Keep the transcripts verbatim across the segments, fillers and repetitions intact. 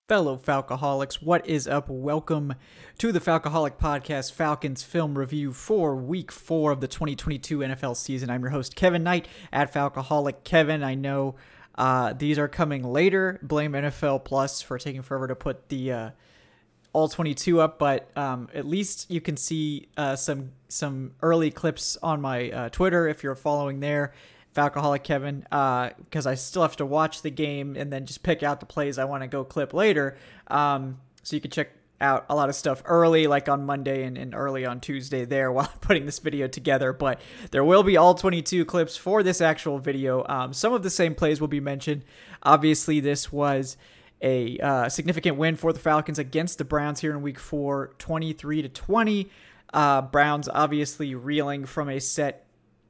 Fellow Falcoholics, what is up? Welcome to the Falcoholic Podcast, Falcons film review for week four of the twenty twenty-two N F L season. I'm your host, Kevin Knight, at Falcoholic Kevin. I know uh, these are coming later. Blame N F L Plus for taking forever to put the uh, all twenty-two up, but um, at least you can see uh, some some early clips on my uh, Twitter if you're following there. Falcoholic Kevin, uh, because I still have to watch the game and then just pick out the plays I want to go clip later. Um, so you can check out a lot of stuff early, like on Monday and, and early on Tuesday there while putting this video together. But there will be all twenty-two clips for this actual video. Um, some of the same plays will be mentioned. Obviously, this was a uh, significant win for the Falcons against the Browns here in week four, twenty-three to twenty. Uh, Browns obviously reeling from a set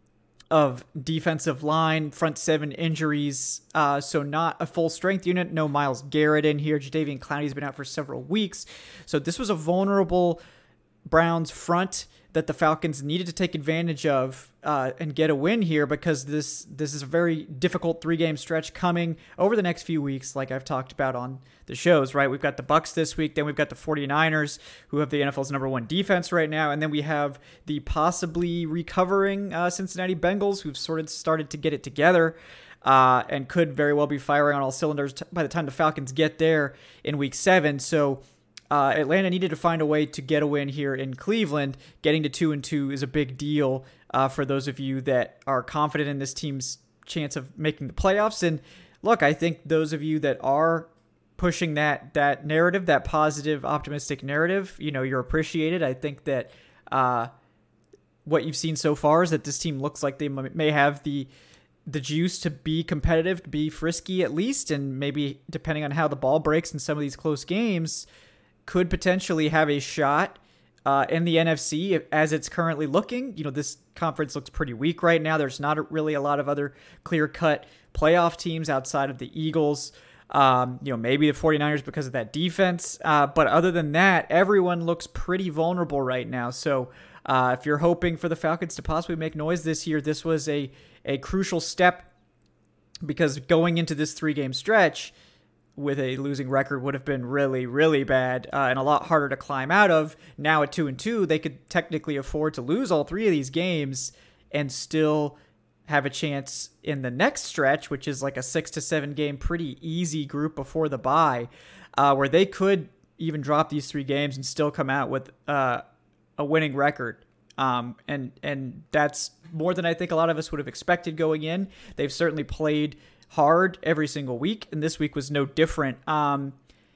of defensive line, front seven injuries, uh, so not a full strength unit. No Myles Garrett in here. Jadeveon Clowney's been out for several weeks. So this was a vulnerable Browns front that the Falcons needed to take advantage of uh, and get a win here, because this this is a very difficult three-game stretch coming over the next few weeks, like I've talked about on the shows, right? We've got the Bucs this week, then we've got the 49ers, who have the N F L's number one defense right now, and then we have the possibly recovering uh, Cincinnati Bengals, who've sort of started to get it together uh, and could very well be firing on all cylinders t- by the time the Falcons get there in week seven. So Uh, Atlanta needed to find a way to get a win here in Cleveland. Getting to two and two is a big deal uh, for those of you that are confident in this team's chance of making the playoffs. And look, I think those of you that are pushing that that narrative, that positive, optimistic narrative, you know, you're appreciated. I think that uh, what you've seen so far is that this team looks like they m- may have the the juice to be competitive, to be frisky at least, and maybe depending on how the ball breaks in some of these close games, could potentially have a shot uh, in the N F C as it's currently looking. You know, this conference looks pretty weak right now. There's not really a lot of other clear-cut playoff teams outside of the Eagles. Um, you know, maybe the 49ers because of that defense. Uh, but other than that, everyone looks pretty vulnerable right now. So uh, if you're hoping for the Falcons to possibly make noise this year, this was a, a crucial step, because going into this three-game stretch with a losing record would have been really, really bad uh, and a lot harder to climb out of. Now at two and two, they could technically afford to lose all three of these games and still have a chance in the next stretch, which is like a six to seven game, pretty easy group before the bye, uh, where they could even drop these three games and still come out with uh, a winning record. Um, and, and that's more than I think a lot of us would have expected going in. They've certainly played hard every single week, and this week was no different. Um,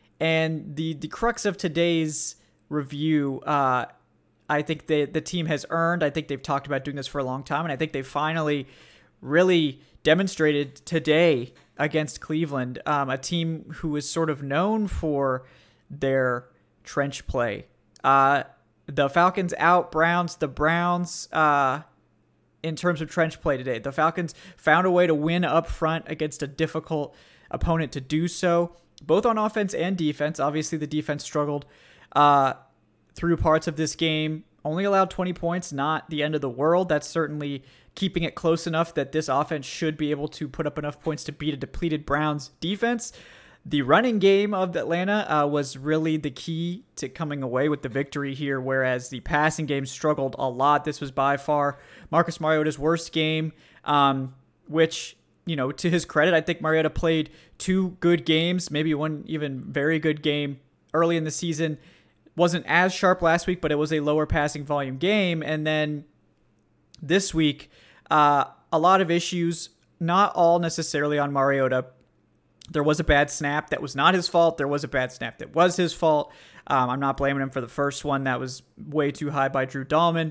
and the the crux of today's review, uh, I think they, the team has earned. I think they've talked about doing this for a long time, and I think they finally really demonstrated today against Cleveland, um, a team who is sort of known for their trench play. Uh, the Falcons out Browns the Browns. Uh, In terms of trench play today, the Falcons found a way to win up front against a difficult opponent to do so, both on offense and defense. Obviously, the defense struggled uh, through parts of this game. Only allowed twenty points, not the end of the world. That's certainly keeping it close enough that this offense should be able to put up enough points to beat a depleted Browns defense. The running game of Atlanta uh, was really the key to coming away with the victory here, whereas the passing game struggled a lot. This was by far Marcus Mariota's worst game, um, which, you know, to his credit, I think Mariota played two good games, maybe one even very good game early in the season. Wasn't as sharp last week, but it was a lower passing volume game. And then this week, uh, a lot of issues, not all necessarily on Mariota. There was a bad snap that was not his fault. There was a bad snap that was his fault. Um, I'm not blaming him for the first one. That was way too high by Drew Dahlman.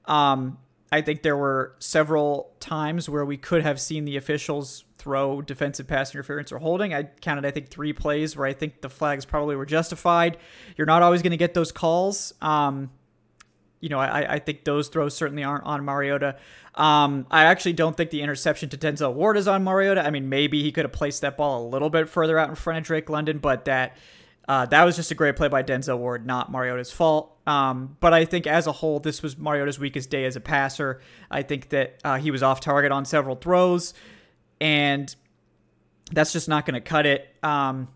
Um, I think there were several times where we could have seen the officials throw defensive pass interference or holding. I counted, I think, three plays where I think the flags probably were justified. You're not always going to get those calls. Um, you know, I, I think those throws certainly aren't on Mariota. Um, I actually don't think the interception to Denzel Ward is on Mariota. I mean, maybe he could have placed that ball a little bit further out in front of Drake London, but that uh, that was just a great play by Denzel Ward, not Mariota's fault. Um, but I think as a whole, this was Mariota's weakest day as a passer. I think that uh, he was off target on several throws, and that's just not going to cut it. Um,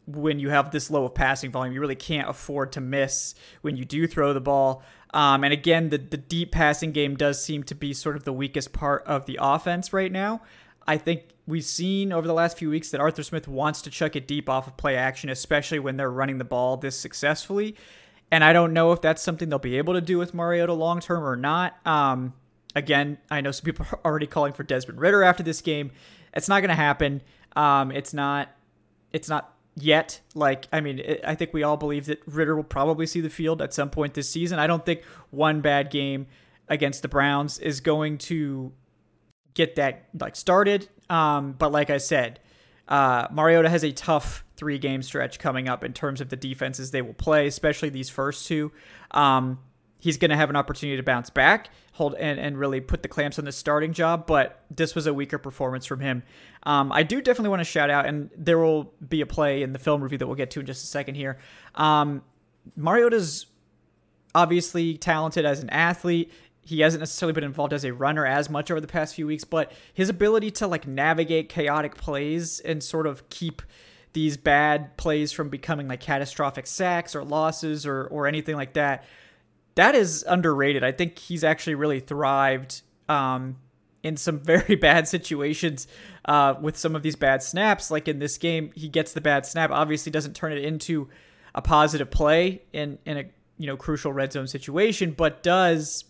when you have this low of passing volume. You really can't afford to miss when you do throw the ball. Um, and again, the, the deep passing game does seem to be sort of the weakest part of the offense right now. I think we've seen over the last few weeks that Arthur Smith wants to chuck it deep off of play action, especially when they're running the ball this successfully. And I don't know if that's something they'll be able to do with Mariota long term or not. Um, again, I know some people are already calling for Desmond Ridder after this game. It's not going to happen. Um, it's not. It's not yet. Like, I mean, it, I think we all believe that Ridder will probably see the field at some point this season. I don't think one bad game against the Browns is going to get that like started. Um, but like I said, uh, Mariota has a tough three game stretch coming up in terms of the defenses they will play, especially these first two. Um, he's going to have an opportunity to bounce back, hold and, and really put the clamps on the starting job. But this was a weaker performance from him. Um, I do definitely want to shout out, and there will be a play in the film review that we'll get to in just a second here. Um, Mariota's obviously talented as an athlete. He hasn't necessarily been involved as a runner as much over the past few weeks, but his ability to like navigate chaotic plays and sort of keep these bad plays from becoming like catastrophic sacks or losses or or anything like that, that is underrated. I think he's actually really thrived um, in some very bad situations uh, with some of these bad snaps. Like in this game, he gets the bad snap, obviously doesn't turn it into a positive play in, in a you know crucial red zone situation, but does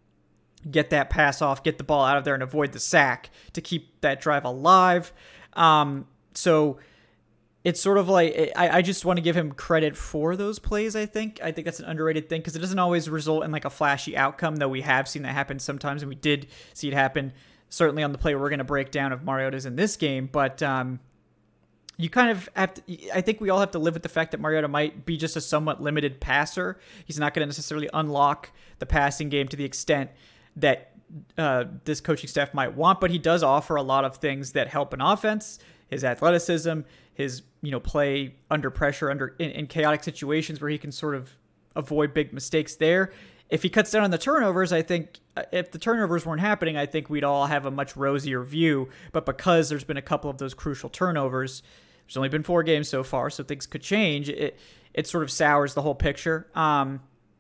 get that pass off, get the ball out of there and avoid the sack to keep that drive alive. Um, so it's sort of like, I, I just want to give him credit for those plays, I think. I think that's an underrated thing because it doesn't always result in like a flashy outcome, though we have seen that happen sometimes, and we did see it happen certainly on the play we're going to break down of Mariota's in this game. But um, you kind of have to, I think we all have to live with the fact that Mariota might be just a somewhat limited passer. He's not going to necessarily unlock the passing game to the extent that uh, this coaching staff might want, but he does offer a lot of things that help an offense. His athleticism, his you know play under pressure, under in, in chaotic situations where he can sort of avoid big mistakes there. If he cuts down on the turnovers, I think if the turnovers weren't happening, I think we'd all have a much rosier view. But because there's been a couple of those crucial turnovers, there's only been four games so far, so things could change. It it sort of sours the whole picture. Um,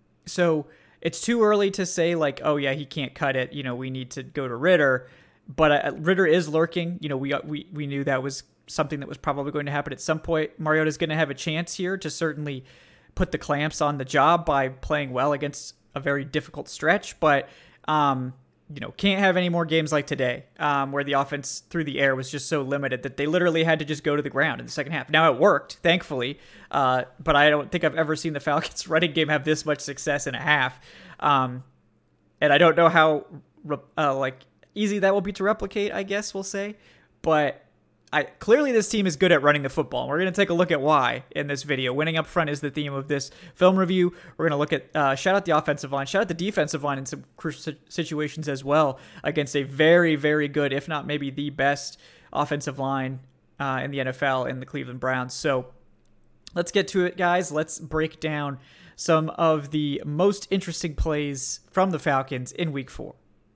so. It's too early to say like, oh yeah, he can't cut it. You know, we need to go to Ridder, but uh, Ridder is lurking. You know, we we we knew that was something that was probably going to happen at some point. Mariota's going to have a chance here to certainly put the clamps on the job by playing well against a very difficult stretch, but um, you know, can't have any more games like today um, where the offense through the air was just so limited that they literally had to just go to the ground in the second half. Now it worked, thankfully, uh, but I don't think I've ever seen the Falcons running game have this much success in a half. Um, and I don't know how uh, like easy that will be to replicate, I guess we'll say, but I clearly this team is good at running the football. We're going to take a look at why in this video. Winning up front is the theme of this film review. We're going to look at, uh, shout out the offensive line, shout out the defensive line in some crucial situations as well against a very, very good, if not maybe the best offensive line uh, in the N F L in the Cleveland Browns. So let's get to it, guys. Let's break down some of the most interesting plays from the Falcons in week four.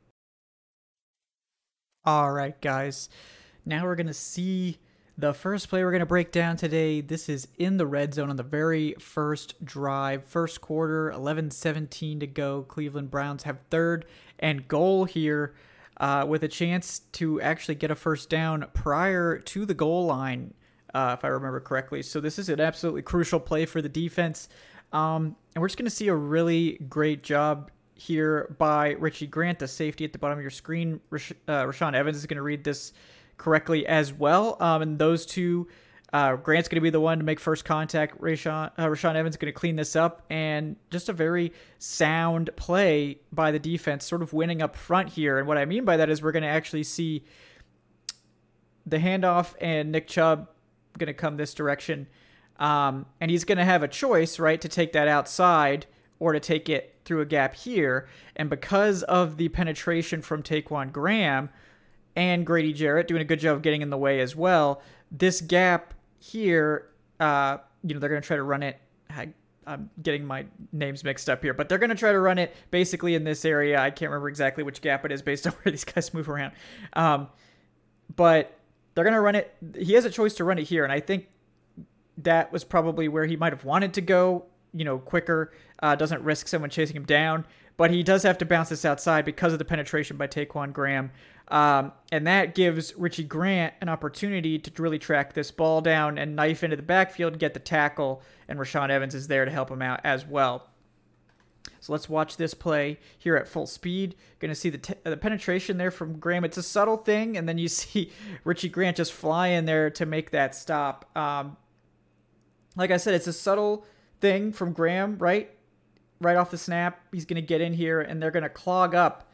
All right, guys. Now we're going to see the first play we're going to break down today. This is in the red zone on the very first drive, first quarter, eleven seventeen to go. Cleveland Browns have third and goal here uh, with a chance to actually get a first down prior to the goal line, uh, if I remember correctly. So this is an absolutely crucial play for the defense. Um, and we're just going to see a really great job here by Richie Grant, the safety at the bottom of your screen. Rash- uh, Rashaan Evans is going to read this correctly as well. Um, and those two, uh, Grant's going to be the one to make first contact. Rashaan, uh, Rashaan Evans is going to clean this up. And just a very sound play by the defense, sort of winning up front here. And what I mean by that is we're going to actually see the handoff and Nick Chubb going to come this direction. Um, and he's going to have a choice, right, to take that outside or to take it through a gap here. And because of the penetration from Taquan Graham and Grady Jarrett doing a good job of getting in the way as well, this gap here, uh, you know, they're going to try to run it. I, I'm getting my names mixed up here, but they're going to try to run it basically in this area. I can't remember exactly which gap it is based on where these guys move around. Um, but they're going to run it. He has a choice to run it here, and I think that was probably where he might have wanted to go, you know, quicker, uh, doesn't risk someone chasing him down. But he does have to bounce this outside because of the penetration by Taquan Graham. Um, and that gives Richie Grant an opportunity to really track this ball down and knife into the backfield, get the tackle, and Rashaan Evans is there to help him out as well. So let's watch this play here at full speed. Going to see the, t- the penetration there from Graham. It's a subtle thing, and then you see Richie Grant just fly in there to make that stop. Um, like I said, it's a subtle thing from Graham, right? Right off the snap, he's going to get in here, and they're going to clog up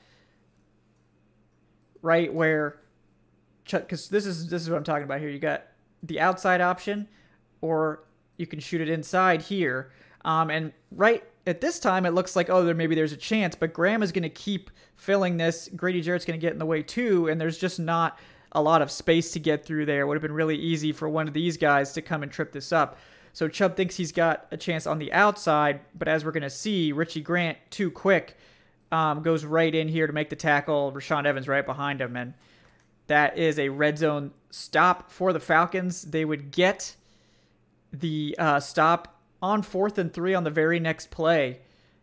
right where, because this is this is what I'm talking about here. You got the outside option, or you can shoot it inside here. Um, and right at this time, it looks like, oh, there maybe there's a chance, but Graham is going to keep filling this. Grady Jarrett's going to get in the way too, and there's just not a lot of space to get through there. It would have been really easy for one of these guys to come and trip this up. So Chubb thinks he's got a chance on the outside, but as we're going to see, Richie Grant, too quick, um, goes right in here to make the tackle. Rashaan Evans right behind him, and that is a red zone stop for the Falcons. They would get the uh, stop on fourth and three on the very next play,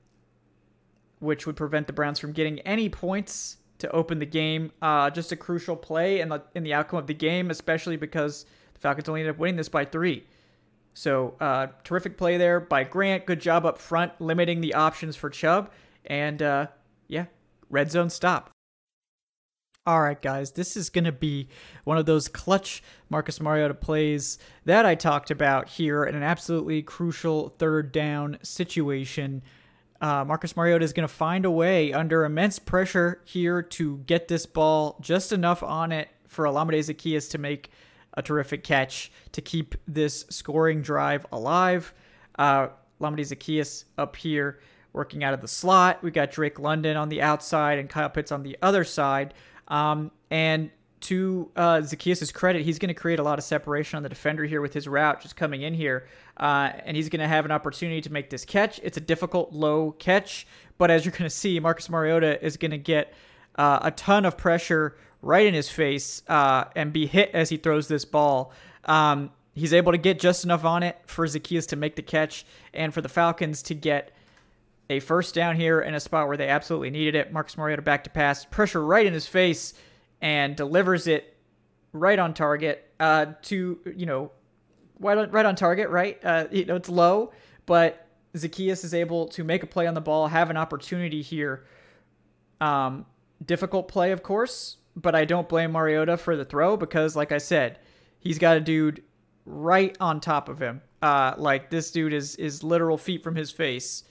which would prevent the Browns from getting any points to open the game. Uh, just a crucial play in the, in the outcome of the game, especially because the Falcons only ended up winning this by three. So, uh, terrific play there by Grant. Good job up front, limiting the options for Chubb. And, uh, yeah, red zone stop. All right, guys, this is going to be one of those clutch Marcus Mariota plays that I talked about here in an absolutely crucial third down situation. Uh, Marcus Mariota is going to find a way under immense pressure here to get this ball just enough on it for Olamide Zaccheaus to make a terrific catch to keep this scoring drive alive. Uh, Olamide Zaccheaus up here working out of the slot. We got Drake London on the outside and Kyle Pitts on the other side. Um, and to uh, Zaccheaus' credit, he's going to create a lot of separation on the defender here with his route just coming in here. Uh, and he's going to have an opportunity to make this catch. It's a difficult, low catch. But as you're going to see, Marcus Mariota is going to get uh, a ton of pressure right in his face uh, and be hit as he throws this ball. Um, he's able to get just enough on it for Zaccheaus to make the catch and for the Falcons to get a first down here in a spot where they absolutely needed it. Marcus Mariota back to pass, pressure right in his face, and delivers it right on target uh, to, you know, right on, right on target, right? Uh, you know, it's low, but Zaccheaus is able to make a play on the ball, have an opportunity here. Um, difficult play, of course, but I don't blame Mariota for the throw because, like I said, he's got a dude right on top of him. Uh, like, this dude is is literal feet from his face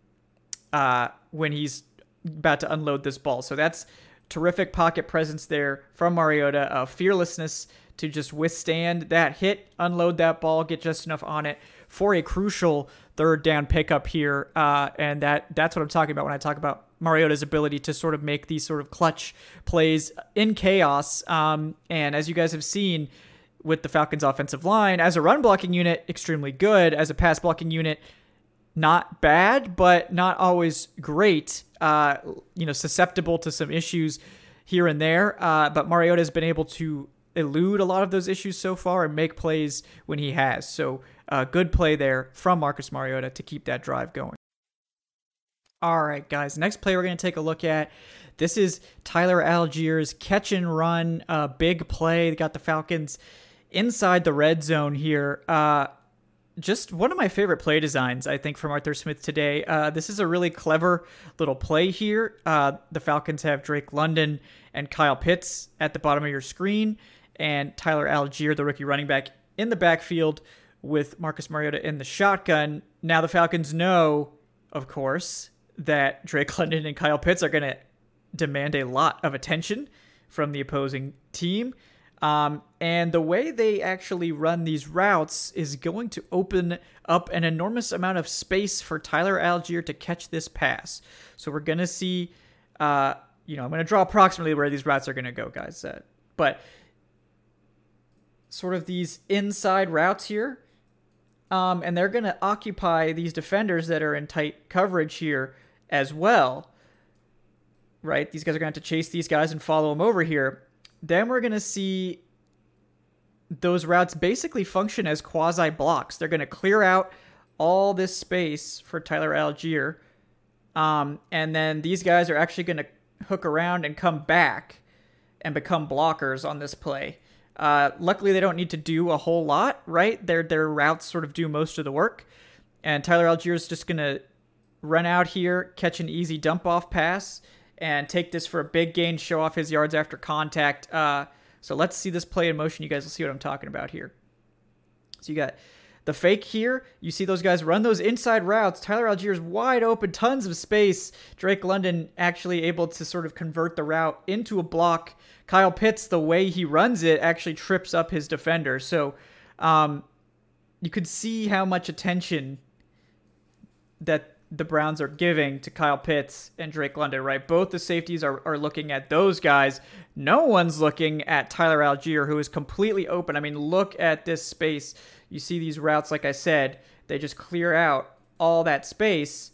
uh, when he's about to unload this ball. So that's terrific pocket presence there from Mariota, uh, fearlessness to just withstand that hit, unload that ball, get just enough on it for a crucial third down pickup here. Uh, and that that's what I'm talking about when I talk about Mariota's ability to sort of make these sort of clutch plays in chaos. Um, and as you guys have seen with the Falcons offensive line, as a run blocking unit, extremely good. As a pass blocking unit, not bad, but not always great. Uh, you know, susceptible to some issues here and there. Uh, but Mariota has been able to elude a lot of those issues so far and make plays when he has. So uh, good play there from Marcus Mariota to keep that drive going. All right, guys, next play we're going to take a look at. This is Tyler Allgeier's catch and run, uh, big play. They got the Falcons inside the red zone here. Uh, just one of my favorite play designs, I think, from Arthur Smith today. Uh, this is a really clever little play here. Uh, the Falcons have Drake London and Kyle Pitts at the bottom of your screen, and Tyler Allgeier, the rookie running back, in the backfield with Marcus Mariota in the shotgun. Now the Falcons know, of course, that Drake London and Kyle Pitts are going to demand a lot of attention from the opposing team. Um, and the way they actually run these routes is going to open up an enormous amount of space for Tyler Allgeier to catch this pass. So we're going to see, uh, you know, I'm going to draw approximately where these routes are going to go, guys. Uh, but sort of these inside routes here. Um, and they're going to occupy these defenders that are in tight coverage here as well, right? These guys are going to have to chase these guys and follow them over here. Then we're going to see those routes basically function as quasi blocks. They're going to clear out all this space for Tyler Algier. Um, and then these guys are actually going to hook around and come back and become blockers on this play. Uh, luckily, they don't need to do a whole lot, right? Their their routes sort of do most of the work. And Tyler Algier is just going to run out here, catch an easy dump-off pass, and take this for a big gain, show off his yards after contact. Uh, so let's see this play in motion. You guys will see what I'm talking about here. So you got the fake here. You see those guys run those inside routes. Tyler Algier's wide open, tons of space. Drake London actually able to sort of convert the route into a block. Kyle Pitts, the way he runs it, actually trips up his defender. So um, you could see how much attention that the Browns are giving to Kyle Pitts and Drake London, right? Both the safeties are, are looking at those guys. No one's looking at Tyler Algier, who is completely open. I mean, look at this space. You see these routes, like I said, they just clear out all that space.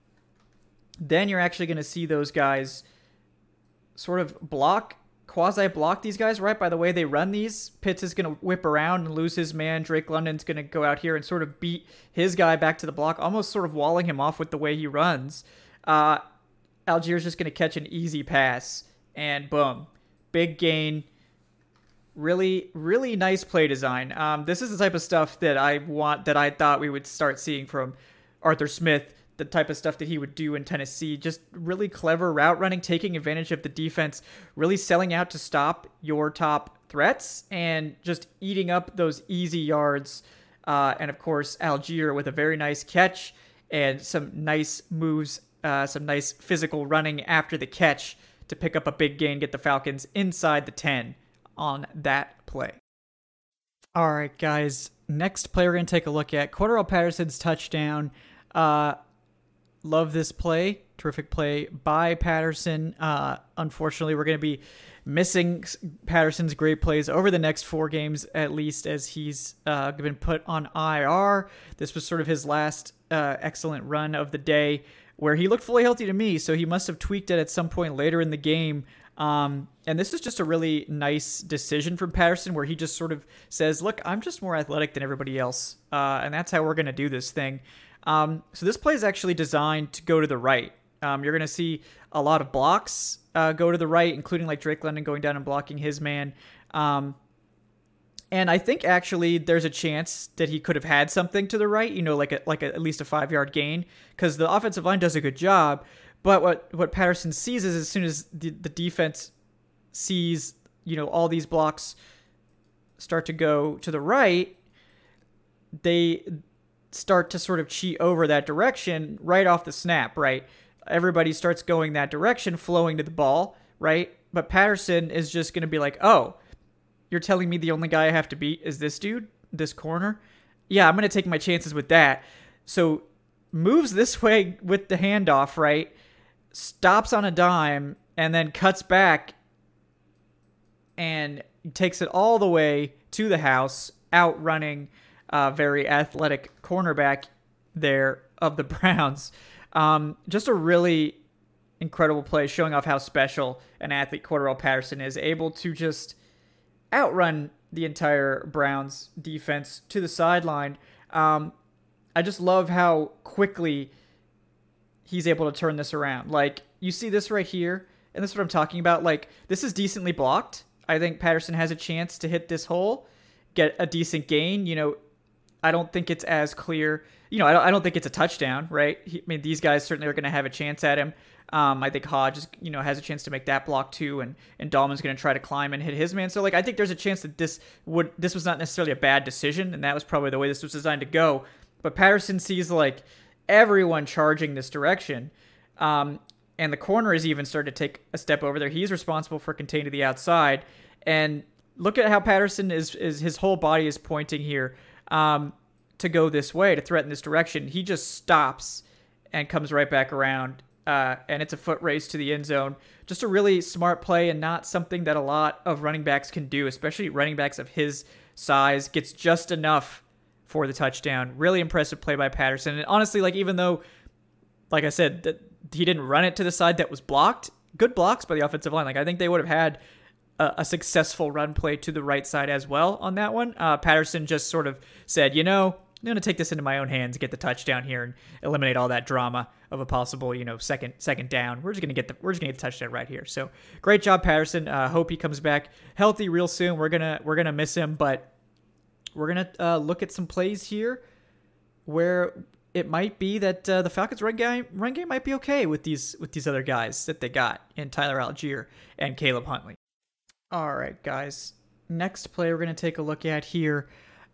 Then you're actually going to see those guys sort of block, quasi-block these guys, right? By the way they run these, Pitts is going to whip around and lose his man. Drake London's going to go out here and sort of beat his guy back to the block, almost sort of walling him off with the way he runs. Uh, Algier's just going to catch an easy pass, and boom, big gain. Really, really nice play design. Um, this is the type of stuff that I want, that I thought we would start seeing from Arthur Smith, the type of stuff that he would do in Tennessee. Just really clever route running, taking advantage of the defense, really selling out to stop your top threats, and just eating up those easy yards. Uh, and of course, Algier with a very nice catch and some nice moves, uh, some nice physical running after the catch to pick up a big gain, get the Falcons inside the ten on that play. All right, guys. Next play we're going to take a look at Cordarrelle Patterson's touchdown. Uh, love this play. Terrific play by Patterson. Uh, unfortunately, we're going to be missing Patterson's great plays over the next four games, at least, as he's uh, been put on I R. This was sort of his last uh, excellent run of the day, where he looked fully healthy to me, so he must have tweaked it at some point later in the game. Um, and this is just a really nice decision from Patterson, where he just sort of says, look, I'm just more athletic than everybody else, uh, and that's how we're going to do this thing. Um, so this play is actually designed to go to the right. Um, you're going to see a lot of blocks uh, go to the right, including like Drake London going down and blocking his man. Um, and I think actually there's a chance that he could have had something to the right, you know, like a, like a, at least a five-yard gain, because the offensive line does a good job. But what, what Patterson sees is, as soon as the, the defense sees, you know, all these blocks start to go to the right, they start to sort of cheat over that direction right off the snap, right? Everybody starts going that direction, flowing to the ball, right? But Patterson is just going to be like, oh, you're telling me the only guy I have to beat is this dude, this corner? Yeah, I'm going to take my chances with that. So moves this way with the handoff, right? Stops on a dime and then cuts back and takes it all the way to the house, outrunning a very athletic cornerback there of the Browns. Um, just a really incredible play, showing off how special an athlete Cordarrelle Patterson is, able to just outrun the entire Browns defense to the sideline. Um, I just love how quickly he's able to turn this around. Like, you see this right here, and this is what I'm talking about. Like, this is decently blocked. I think Patterson has a chance to hit this hole, get a decent gain. You know, I don't think it's as clear. You know, I don't, I don't think it's a touchdown, right? He, I mean, these guys certainly are going to have a chance at him. Um, I think Hodge, is, you know, has a chance to make that block too, and and Dahlman's going to try to climb and hit his man. So, like, I think there's a chance that this would this was not necessarily a bad decision, and that was probably the way this was designed to go. But Patterson sees, like, everyone charging this direction, um, and the corner is even started to take a step over there. He's responsible for containing to the outside, and look at how Patterson is is his whole body is pointing here um, to go this way, to threaten this direction. He just stops and comes right back around. Uh, and it's a foot race to the end zone. Just a really smart play, and not something that a lot of running backs can do, especially running backs of his size. Gets just enough for the touchdown. Really impressive play by Patterson. And honestly, like, even though, like I said, that he didn't run it to the side that was blocked, good blocks by the offensive line. Like, I think they would have had a, a successful run play to the right side as well on that one. Uh, Patterson just sort of said, you know, I'm going to take this into my own hands, get the touchdown here, and eliminate all that drama of a possible, you know, second second down. We're just going to get the we're just going to get the touchdown right here. So great job, Patterson. Uh, hope he comes back healthy real soon. We're gonna we're gonna miss him, but we're gonna uh, look at some plays here where it might be that uh, the Falcons' run game run game might be okay with these with these other guys that they got in Tyler Algier and Caleb Huntley. All right, guys. Next play we're gonna take a look at here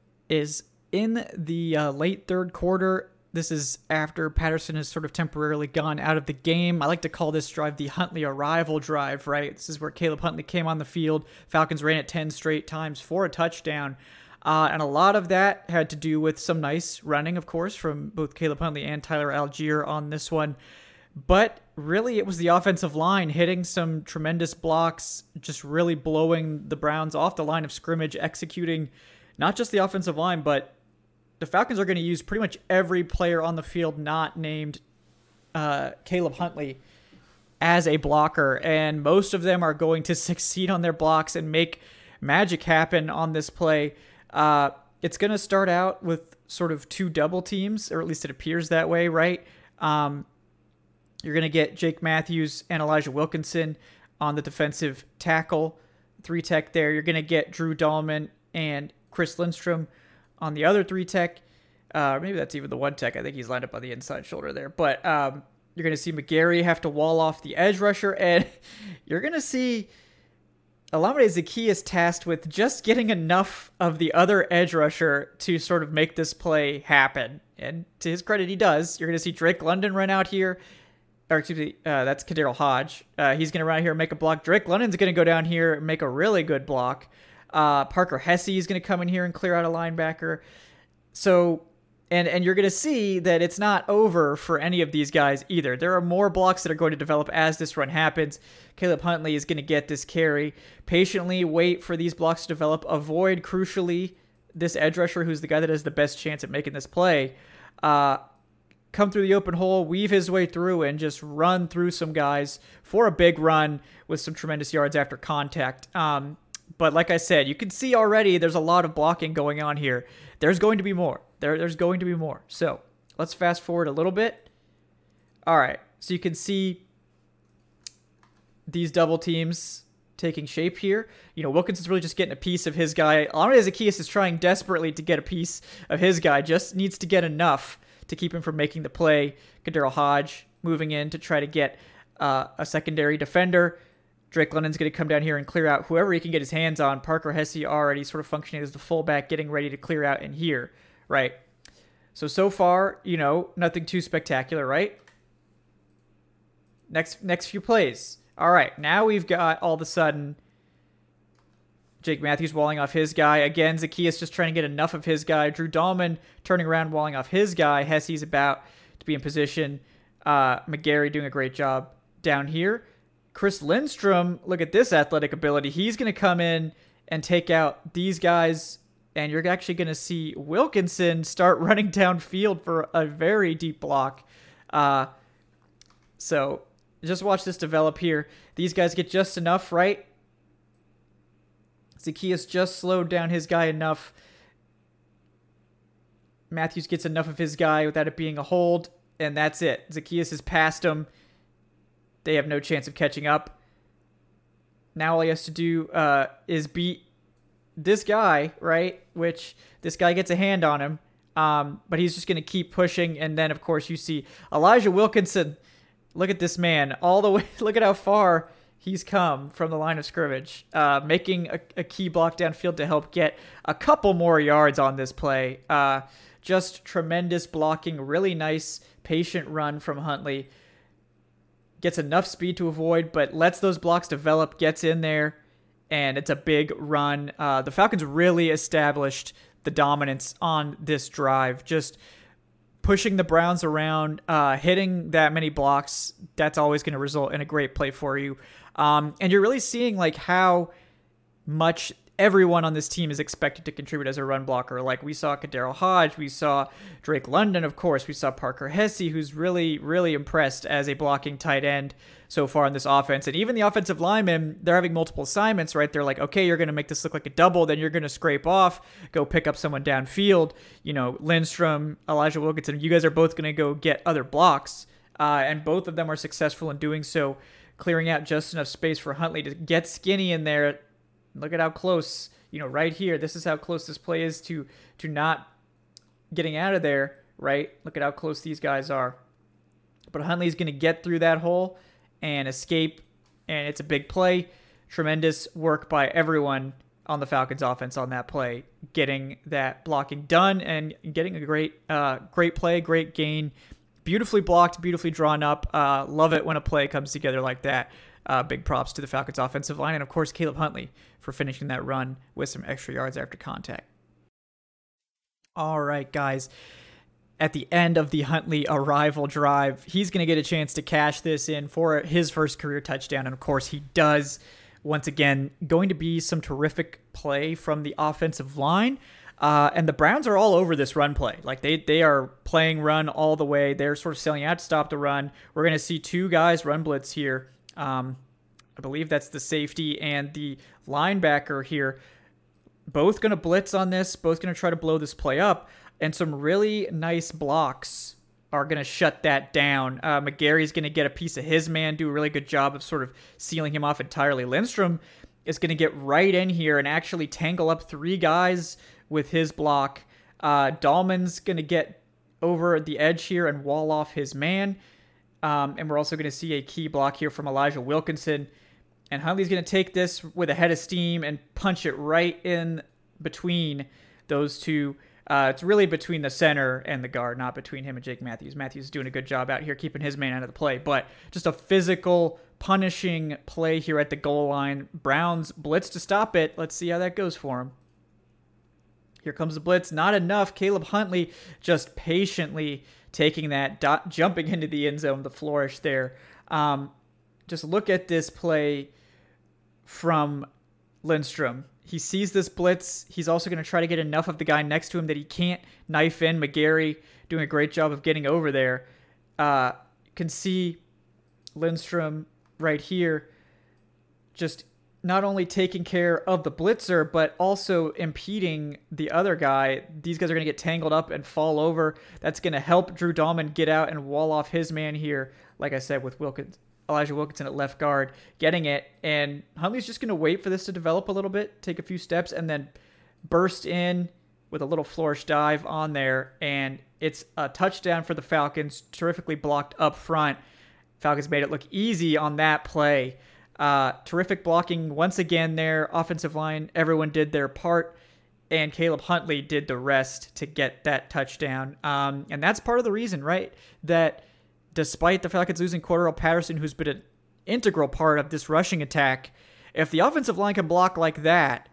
is in the uh, late third quarter. This is after Patterson has sort of temporarily gone out of the game. I like to call this drive the Huntley arrival drive, right? This is where Caleb Huntley came on the field. Falcons ran it ten straight times for a touchdown. Uh, and a lot of that had to do with some nice running, of course, from both Caleb Huntley and Tyler Algier on this one. But really, it was the offensive line hitting some tremendous blocks, just really blowing the Browns off the line of scrimmage, executing not just the offensive line, but the Falcons are going to use pretty much every player on the field not named uh, Caleb Huntley as a blocker, and most of them are going to succeed on their blocks and make magic happen on this play. Uh, it's going to start out with sort of two double teams, or at least it appears that way, right? Um, you're going to get Jake Matthews and Elijah Wilkinson on the defensive tackle, three tech there. You're going to get Drew Dahlman and Chris Lindstrom on the other three tech. Uh, maybe that's even the one tech. I think he's lined up on the inside shoulder there. But um, you're going to see McGarry have to wall off the edge rusher, and you're going to see Olamide Zaccheaus tasked with just getting enough of the other edge rusher to sort of make this play happen. And to his credit, he does. You're going to see Drake London run out here. Or excuse me, uh, that's Kaderil Hodge. Uh, he's going to run out here and make a block. Drake London's going to go down here and make a really good block. Uh, Parker Hesse is going to come in here and clear out a linebacker. So, and and you're going to see that it's not over for any of these guys either. There are more blocks that are going to develop as this run happens. Caleb Huntley is going to get this carry. Patiently wait for these blocks to develop. Avoid, crucially, this edge rusher, who's the guy that has the best chance at making this play. Uh, come through the open hole, weave his way through, and just run through some guys for a big run with some tremendous yards after contact. Um, But like I said, you can see already there's a lot of blocking going on here. There's going to be more. There, there's going to be more. So let's fast forward a little bit. All right. So you can see these double teams taking shape here. You know, Wilkinson's really just getting a piece of his guy. Olamide Zaccheaus is trying desperately to get a piece of his guy. Just needs to get enough to keep him from making the play. Kaderil Hodge moving in to try to get uh, a secondary defender. Drake London's going to come down here and clear out whoever he can get his hands on. Parker Hesse already sort of functioning as the fullback, getting ready to clear out in here, right? So, so far, you know, nothing too spectacular, right? Next next few plays. All right, now we've got, all of a sudden, Jake Matthews walling off his guy. Again, Zaccheaus just trying to get enough of his guy. Drew Dahlman turning around, walling off his guy. Hesse's about to be in position. Uh, McGarry doing a great job down here. Chris Lindstrom, look at this athletic ability. He's going to come in and take out these guys, and you're actually going to see Wilkinson start running downfield for a very deep block. Uh, so just watch this develop here. These guys get just enough, right? Zaccheaus just slowed down his guy enough. Matthews gets enough of his guy without it being a hold, and that's it. Zaccheaus has passed him. They have no chance of catching up. Now all he has to do uh, is beat this guy, right? Which this guy gets a hand on him. Um, but he's just going to keep pushing. And then, of course, you see Elijah Wilkinson. Look at this man. All the way. Look at how far he's come from the line of scrimmage. Uh, making a, a key block downfield to help get a couple more yards on this play. Uh, just tremendous blocking. Really nice, patient run from Huntley. Gets enough speed to avoid, but lets those blocks develop, gets in there, and it's a big run. Uh, the Falcons really established the dominance on this drive, just pushing the Browns around, uh, hitting that many blocks. That's always going to result in a great play for you. Um, and you're really seeing like how much everyone on this team is expected to contribute as a run blocker. Like we saw Kadero Hodge, we saw Drake London, of course, we saw Parker Hesse, who's really, really impressed as a blocking tight end so far in this offense. And even the offensive linemen, they're having multiple assignments, right? They're like, okay, you're going to make this look like a double, then you're going to scrape off, go pick up someone downfield. You know, Lindstrom, Elijah Wilkinson, you guys are both going to go get other blocks. Uh, and both of them are successful in doing so, clearing out just enough space for Huntley to get skinny in there. Look at how close, you know, right here. This is how close this play is to to not getting out of there, right? Look at how close these guys are. But Huntley's going to get through that hole and escape, and it's a big play. Tremendous work by everyone on the Falcons offense on that play, getting that blocking done and getting a great, uh, great play, great gain. Beautifully blocked, beautifully drawn up. Uh, love it when a play comes together like that. Uh, big props to the Falcons offensive line, and of course Caleb Huntley for finishing that run with some extra yards after contact. All right, guys. At the end of the Huntley arrival drive, he's going to get a chance to cash this in for his first career touchdown, and of course he does. Once again, going to be some terrific play from the offensive line. Uh, and the Browns are all over this run play. Like they they are playing run all the way. They're sort of selling out to stop the run. We're going to see two guys run blitz here. Um, I believe that's the safety and the linebacker here. Both going to blitz on this. Both going to try to blow this play up. And some really nice blocks are going to shut that down. Uh, McGary's going to get a piece of his man, do a really good job of sort of sealing him off entirely. Lindstrom is going to get right in here and actually tangle up three guys with his block. Uh, Dahlman's going to get over the edge here and wall off his man. Um, and we're also going to see a key block here from Elijah Wilkinson. And Huntley's going to take this with a head of steam and punch it right in between those two. Uh, it's really between the center and the guard, not between him and Jake Matthews. Matthews is doing a good job out here keeping his man out of the play. But just a physical, punishing play here at the goal line. Browns blitz to stop it. Let's see how that goes for him. Here comes the blitz. Not enough. Caleb Huntley just patiently taking that, dot, jumping into the end zone, the flourish there. Um, just look at this play from Lindstrom. He sees this blitz. He's also going to try to get enough of the guy next to him that he can't knife in. McGary doing a great job of getting over there. Uh, you can see Lindstrom right here just not only taking care of the blitzer, but also impeding the other guy. These guys are going to get tangled up and fall over. That's going to help Drew Dahlman get out and wall off his man here, like I said, with Wilkins, Elijah Wilkinson at left guard, getting it. And Huntley's just going to wait for this to develop a little bit, take a few steps, and then burst in with a little flourish dive on there. And it's a touchdown for the Falcons, terrifically blocked up front. Falcons made it look easy on that play. Uh, terrific blocking once again there. Offensive line, everyone did their part, and Caleb Huntley did the rest to get that touchdown. Um, and that's part of the reason, right, that despite the Falcons losing Cordarrelle Patterson, who's been an integral part of this rushing attack, if the offensive line can block like that,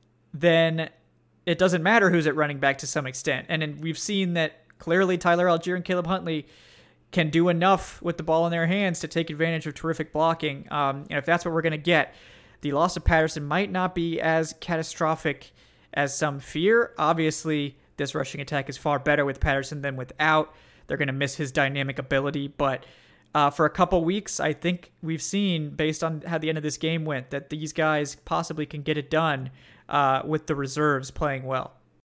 then it doesn't matter who's at running back to some extent. And then we've seen that clearly Tyler Algier and Caleb Huntley can do enough with the ball in their hands to take advantage of terrific blocking. Um, and if that's what we're going to get, the loss of Patterson might not be as catastrophic as some fear. Obviously, this rushing attack is far better with Patterson than without. They're going to miss his dynamic ability. But uh, for a couple weeks, I think we've seen, based on how the end of this game went, that these guys possibly can get it done uh, with the reserves playing well.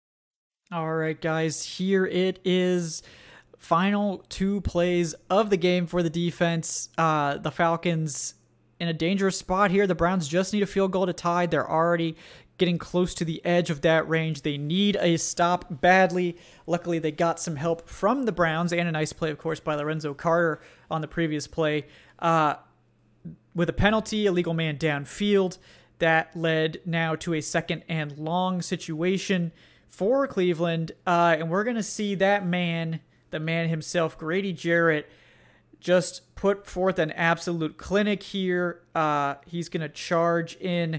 All right, guys, here it is. Final two plays of the game for the defense. Uh, the Falcons in a dangerous spot here. The Browns just need a field goal to tie. They're already getting close to the edge of that range. They need a stop badly. Luckily, they got some help from the Browns, and a nice play, of course, by Lorenzo Carter on the previous play. Uh, with a penalty, illegal man downfield, that led now to a second and long situation for Cleveland. Uh, and we're going to see that man, the man himself, Grady Jarrett, just put forth an absolute clinic here. Uh, he's going to charge in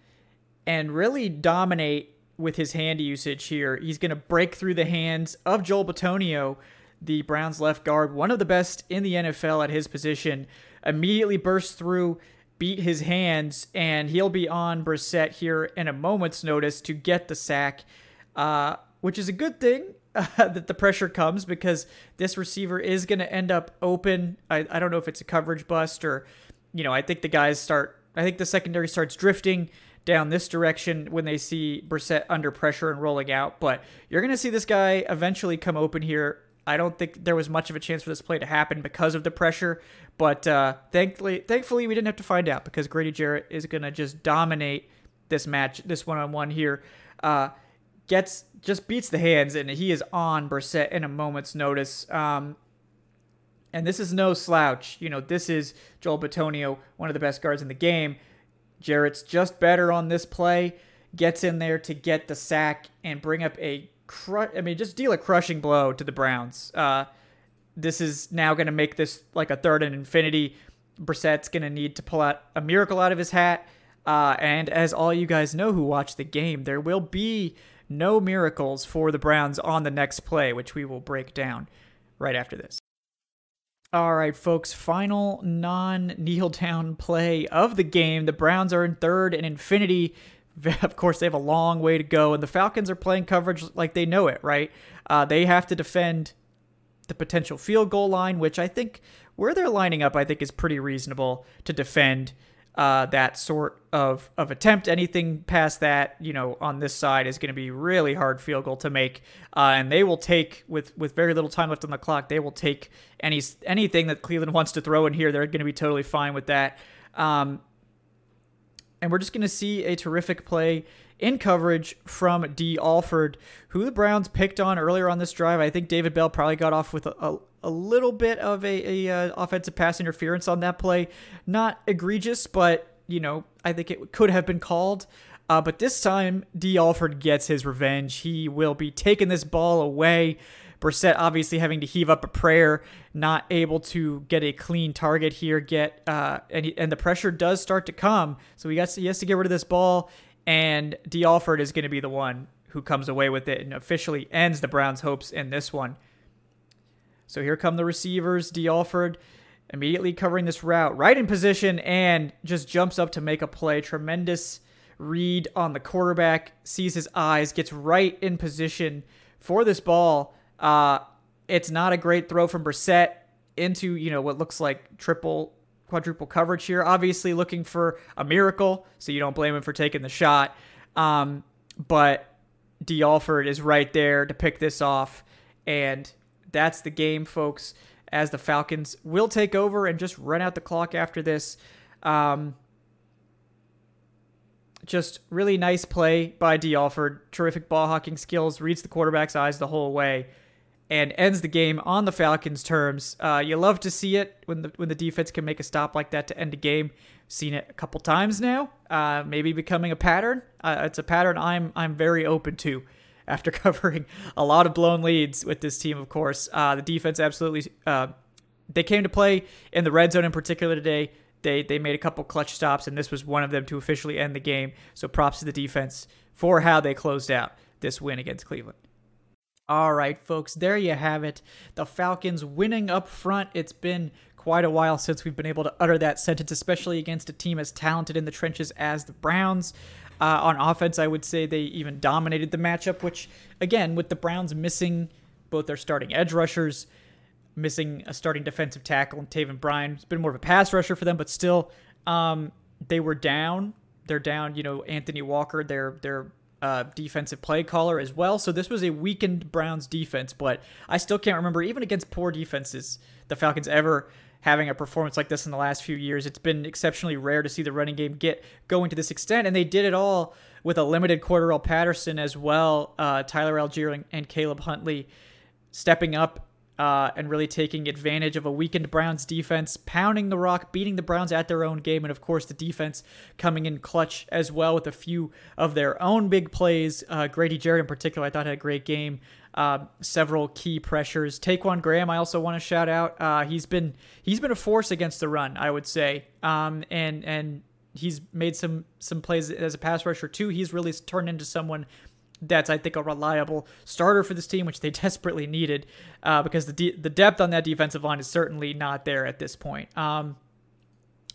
and really dominate with his hand usage here. He's going to break through the hands of Joel Bitonio, the Browns left guard, one of the best in the N F L at his position. Immediately bursts through beat his hands, and he'll be on Brissett here in a moment's notice to get the sack, uh, which is a good thing uh, that the pressure comes, because this receiver is going to end up open. I, I don't know if it's a coverage bust or, you know, I think the guys start, I think the secondary starts drifting down this direction when they see Brissett under pressure and rolling out, but you're going to see this guy eventually come open here. I don't think there was much of a chance for this play to happen because of the pressure, but uh, thankfully, thankfully we didn't have to find out, because Grady Jarrett is going to just dominate this match, this one-on-one here. Uh, gets just beats the hands, and he is on Brissett in a moment's notice. Um, and this is no slouch. You know, this is Joel Bitonio, one of the best guards in the game. Jarrett's just better on this play, gets in there to get the sack and bring up a Cru- I mean, just deal a crushing blow to the Browns. Uh, this is now going to make this like a third and infinity. Brissett's going to need to pull out a miracle out of his hat. Uh, and as all you guys know who watch the game, there will be no miracles for the Browns on the next play, which we will break down right after this. All right, folks, final non-kneel down play of the game. The Browns are in third and infinity. Of course, they have a long way to go, and the Falcons are playing coverage like they know it, right? Uh, they have to defend the potential field goal line, which I think where they're lining up, I think is pretty reasonable to defend uh, that sort of, of attempt. Anything past that, you know, on this side is going to be really hard field goal to make, uh, and they will take, with, with very little time left on the clock, they will take any anything that Cleveland wants to throw in here. They're going to be totally fine with that. Um, And we're just going to see a terrific play in coverage from Dee Alford, who the Browns picked on earlier on this drive. I think David Bell probably got off with a, a, a little bit of a, a uh, offensive pass interference on that play. Not egregious, but, you know, I think it could have been called. Uh, but this time, Dee Alford gets his revenge. He will be taking this ball away. Brissett obviously having to heave up a prayer, not able to get a clean target here, get uh, and, he, and the pressure does start to come. So he, got, he has to get rid of this ball, and Dee Alford is going to be the one who comes away with it and officially ends the Browns' hopes in this one. So here come the receivers. Dee Alford immediately covering this route, right in position, and just jumps up to make a play. Tremendous read on the quarterback, sees his eyes, gets right in position for this ball. Uh, it's not a great throw from Brissett into, you know, what looks like triple, quadruple coverage here. Obviously looking for a miracle, so you don't blame him for taking the shot. Um, but Dee Alford is right there to pick this off, and that's the game, folks, as the Falcons will take over and just run out the clock after this. Um, just really nice play by Dee Alford. Terrific ball hawking skills, reads the quarterback's eyes the whole way, and ends the game on the Falcons' terms. Uh, you love to see it when the when the defense can make a stop like that to end a game. Seen it a couple times now. Uh, maybe becoming a pattern. Uh, it's a pattern I'm I'm very open to after covering a lot of blown leads with this team. Of course, uh, the defense absolutely. Uh, they came to play in the red zone in particular today. They they made a couple clutch stops, and this was one of them to officially end the game. So props to the defense for how they closed out this win against Cleveland. All right, folks, there you have it. The Falcons winning up front. It's been quite a while since we've been able to utter that sentence, especially against a team as talented in the trenches as the Browns. Uh, on offense, I would say they even dominated the matchup, which, again, with the Browns missing both their starting edge rushers, missing a starting defensive tackle, and Taven Bryan, it's been more of a pass rusher for them, but still, um, they were down. They're down, you know, Anthony Walker, their their Uh, defensive play caller as well. So this was a weakened Browns defense, but I still can't remember, even against poor defenses, the Falcons ever having a performance like this in the last few years. It's been exceptionally rare to see the running game get going to this extent, and they did it all with a limited Cordarrelle Patterson as well, uh, Tyler Algier and Caleb Huntley stepping up Uh, and really taking advantage of a weakened Browns defense, pounding the rock, beating the Browns at their own game, and of course the defense coming in clutch as well with a few of their own big plays. Uh, Grady Jarrett in particular, I thought had a great game. Uh, several key pressures. Taquan Graham, I also want to shout out. Uh, he's been he's been a force against the run, I would say, um, and and he's made some some plays as a pass rusher too. He's really turned into someone that's, I think, a reliable starter for this team, which they desperately needed, uh, because the de- the depth on that defensive line is certainly not there at this point. Um,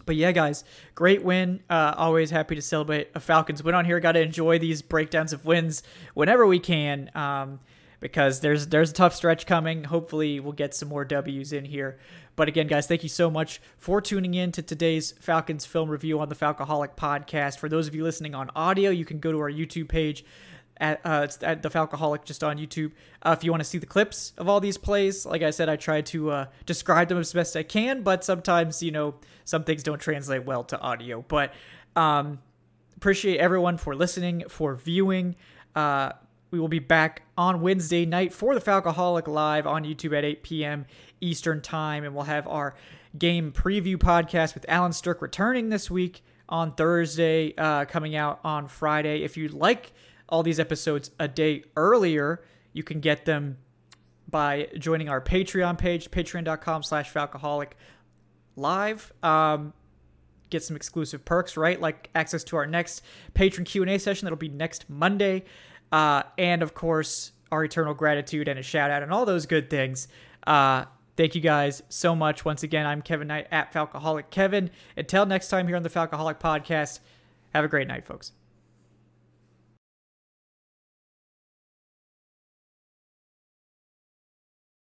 But yeah, guys, great win. Uh, always happy to celebrate a Falcons win on here. Got to enjoy these breakdowns of wins whenever we can, um, because there's there's a tough stretch coming. Hopefully, we'll get some more W's in here. But again, guys, thank you so much for tuning in to today's Falcons film review on the Falcoholic podcast. For those of you listening on audio, you can go to our YouTube page. At, uh, it's at the Falcoholic just on YouTube. Uh, if you want to see the clips of all these plays, like I said, I try to uh, describe them as best I can, but sometimes, you know, some things don't translate well to audio. But um, appreciate everyone for listening, for viewing. Uh, we will be back on Wednesday night for the Falcoholic live on YouTube at eight p.m. Eastern time, and we'll have our game preview podcast with Alan Stirk returning this week on Thursday, uh, coming out on Friday. If you'd like all these episodes a day earlier, you can get them by joining our Patreon page, patreon.com slash Falcoholic live. Um, get some exclusive perks, right? Like access to our next patron Q and A session. That'll be next Monday. Uh, and of course, our eternal gratitude and a shout out and all those good things. Uh, thank you guys so much. Once again, I'm Kevin Knight at Falcoholic Kevin. Until next time here on the Falcoholic podcast, have a great night, folks.